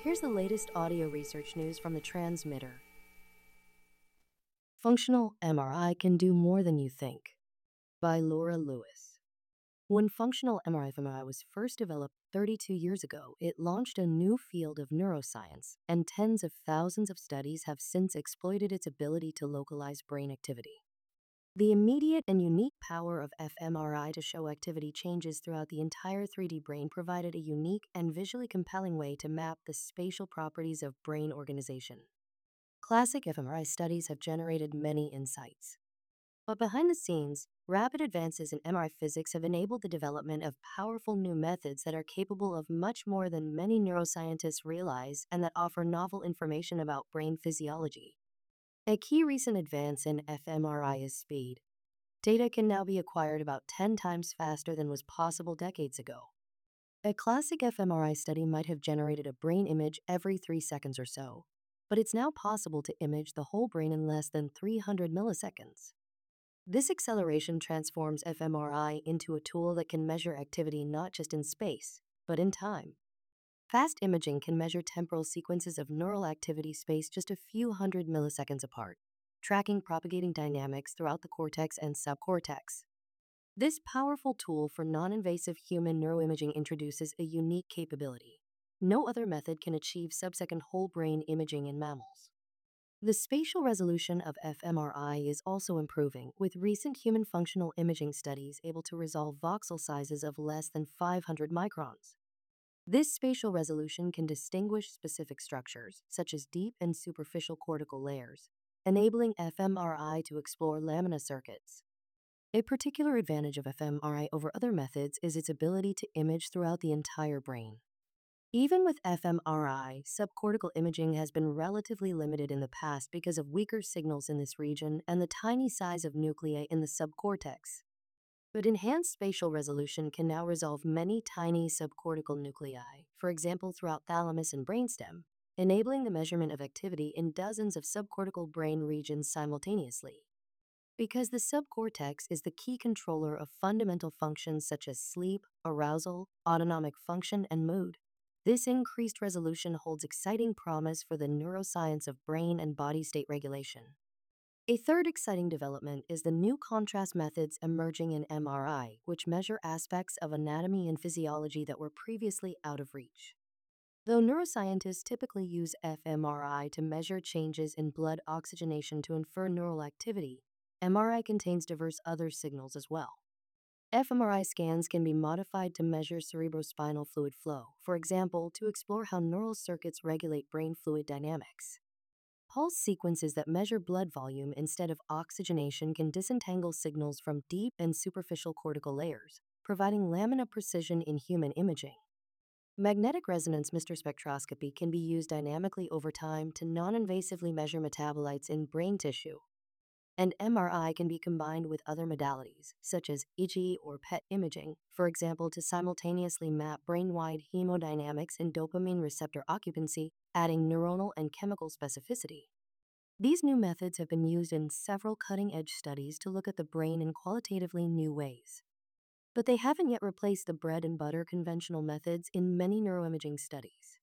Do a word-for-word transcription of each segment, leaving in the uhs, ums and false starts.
Here's the latest audio research news from the transmitter. Functional M R I can do more than you think. By Laura Lewis. When functional M R I was first developed thirty-two years ago, it launched a new field of neuroscience, and tens of thousands of studies have since exploited its ability to localize brain activity. The immediate and unique power of fMRI to show activity changes throughout the entire three D brain provided a unique and visually compelling way to map the spatial properties of brain organization. Classic fMRI studies have generated many insights. But behind the scenes, rapid advances in M R I physics have enabled the development of powerful new methods that are capable of much more than many neuroscientists realize and that offer novel information about brain physiology. A key recent advance in fMRI is speed. Data can now be acquired about ten times faster than was possible decades ago. A classic fMRI study might have generated a brain image every three seconds or so, but it's now possible to image the whole brain in less than three hundred milliseconds. This acceleration transforms fMRI into a tool that can measure activity not just in space, but in time. Fast imaging can measure temporal sequences of neural activity spaced just a few hundred milliseconds apart, tracking propagating dynamics throughout the cortex and subcortex. This powerful tool for non-invasive human neuroimaging introduces a unique capability. No other method can achieve sub-second whole brain imaging in mammals. The spatial resolution of fMRI is also improving, with recent human functional imaging studies able to resolve voxel sizes of less than five hundred microns. This spatial resolution can distinguish specific structures, such as deep and superficial cortical layers, enabling fMRI to explore lamina circuits. A particular advantage of fMRI over other methods is its ability to image throughout the entire brain. Even with fMRI, subcortical imaging has been relatively limited in the past because of weaker signals in this region and the tiny size of nuclei in the subcortex. But enhanced spatial resolution can now resolve many tiny subcortical nuclei, for example throughout thalamus and brainstem, enabling the measurement of activity in dozens of subcortical brain regions simultaneously. Because the subcortex is the key controller of fundamental functions such as sleep, arousal, autonomic function, and mood, this increased resolution holds exciting promise for the neuroscience of brain and body state regulation. A third exciting development is the new contrast methods emerging in M R I, which measure aspects of anatomy and physiology that were previously out of reach. Though neuroscientists typically use fMRI to measure changes in blood oxygenation to infer neural activity, M R I contains diverse other signals as well. fMRI scans can be modified to measure cerebrospinal fluid flow, for example, to explore how neural circuits regulate brain fluid dynamics. Pulse sequences that measure blood volume instead of oxygenation can disentangle signals from deep and superficial cortical layers, providing lamina precision in human imaging. Magnetic resonance spectroscopy can be used dynamically over time to non-invasively measure metabolites in brain tissue. And M R I can be combined with other modalities, such as E E G or P E T imaging, for example, to simultaneously map brain-wide hemodynamics and dopamine receptor occupancy, adding neuronal and chemical specificity. These new methods have been used in several cutting-edge studies to look at the brain in qualitatively new ways. But they haven't yet replaced the bread and butter conventional methods in many neuroimaging studies.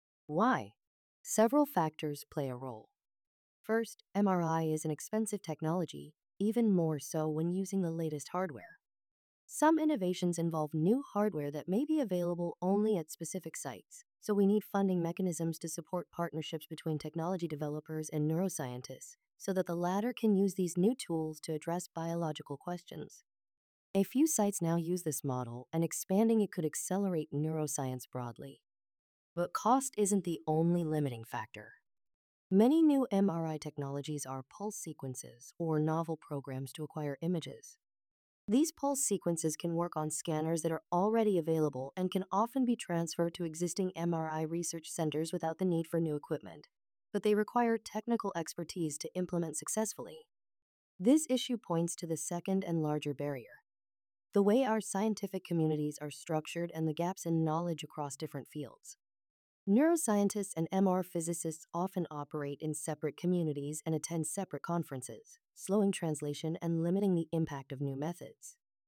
Why? Several factors play a role. First, M R I is an expensive technology, even more so when using the latest hardware. Some innovations involve new hardware that may be available only at specific sites, so we need funding mechanisms to support partnerships between technology developers and neuroscientists so that the latter can use these new tools to address biological questions. A few sites now use this model, and expanding it could accelerate neuroscience broadly. But cost isn't the only limiting factor. Many new M R I technologies are pulse sequences or novel programs to acquire images. These pulse sequences can work on scanners that are already available and can often be transferred to existing M R I research centers without the need for new equipment, but they require technical expertise to implement successfully. This issue points to the second and larger barrier: the way our scientific communities are structured and the gaps in knowledge across different fields. Neuroscientists and M R physicists often operate in separate communities and attend separate conferences, slowing translation and limiting the impact of new methods.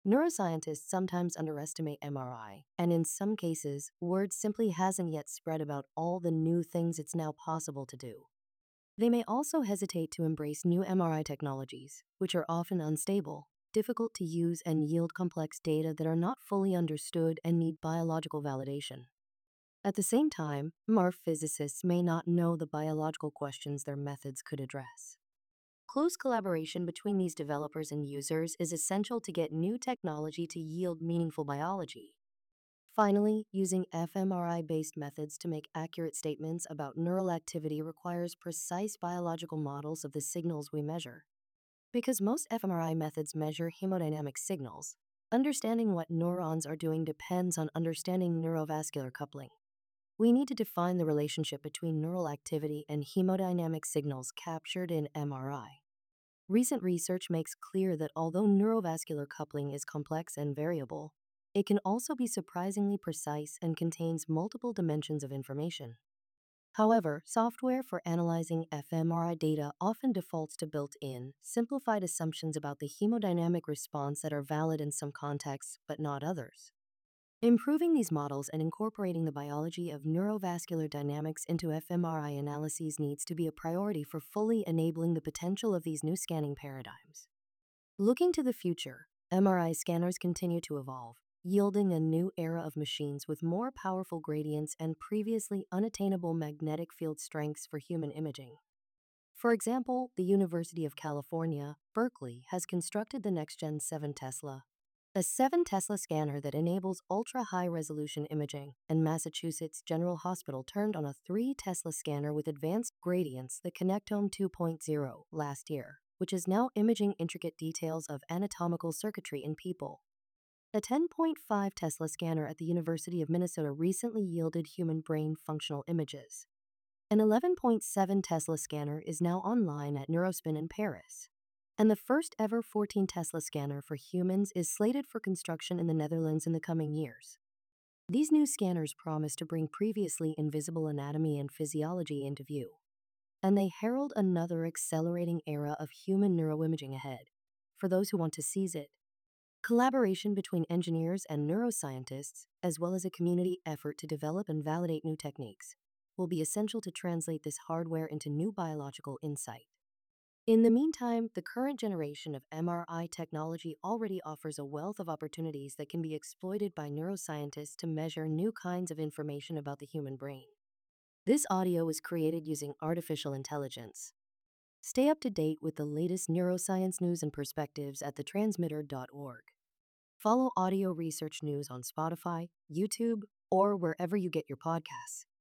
Neuroscientists sometimes underestimate M R I, and in some cases, word simply hasn't yet spread about all the new things it's now possible to do. They may also hesitate to embrace new M R I technologies, which are often unstable, difficult to use, and yield complex data that are not fully understood and need biological validation. At the same time, M R physicists may not know the biological questions their methods could address. Close collaboration between these developers and users is essential to get new technology to yield meaningful biology. Finally, using fMRI-based methods to make accurate statements about neural activity requires precise biological models of the signals we measure. Because most fMRI methods measure hemodynamic signals, understanding what neurons are doing depends on understanding neurovascular coupling. We need to define the relationship between neural activity and hemodynamic signals captured in M R I. Recent research makes clear that although neurovascular coupling is complex and variable, it can also be surprisingly precise and contains multiple dimensions of information. However, software for analyzing fMRI data often defaults to built-in, simplified assumptions about the hemodynamic response that are valid in some contexts but not others. Improving these models and incorporating the biology of neurovascular dynamics into fMRI analyses needs to be a priority for fully enabling the potential of these new scanning paradigms. Looking to the future, M R I scanners continue to evolve, yielding a new era of machines with more powerful gradients and previously unattainable magnetic field strengths for human imaging. For example, the University of California, Berkeley, has constructed the NextGen seven Tesla, a seven Tesla scanner that enables ultra-high-resolution imaging, and Massachusetts General Hospital turned on a three Tesla scanner with advanced gradients, the Connectome two point oh, last year, which is now imaging intricate details of anatomical circuitry in people. A ten point five Tesla scanner at the University of Minnesota recently yielded human brain functional images. An eleven point seven Tesla scanner is now online at Neurospin in Paris. And the first ever fourteen Tesla scanner for humans is slated for construction in the Netherlands in the coming years. These new scanners promise to bring previously invisible anatomy and physiology into view. And they herald another accelerating era of human neuroimaging ahead, for those who want to seize it. Collaboration between engineers and neuroscientists, as well as a community effort to develop and validate new techniques, will be essential to translate this hardware into new biological insight. In the meantime, the current generation of M R I technology already offers a wealth of opportunities that can be exploited by neuroscientists to measure new kinds of information about the human brain. This audio was created using artificial intelligence. Stay up to date with the latest neuroscience news and perspectives at the transmitter dot org. Follow Audio Research News on Spotify, YouTube, or wherever you get your podcasts.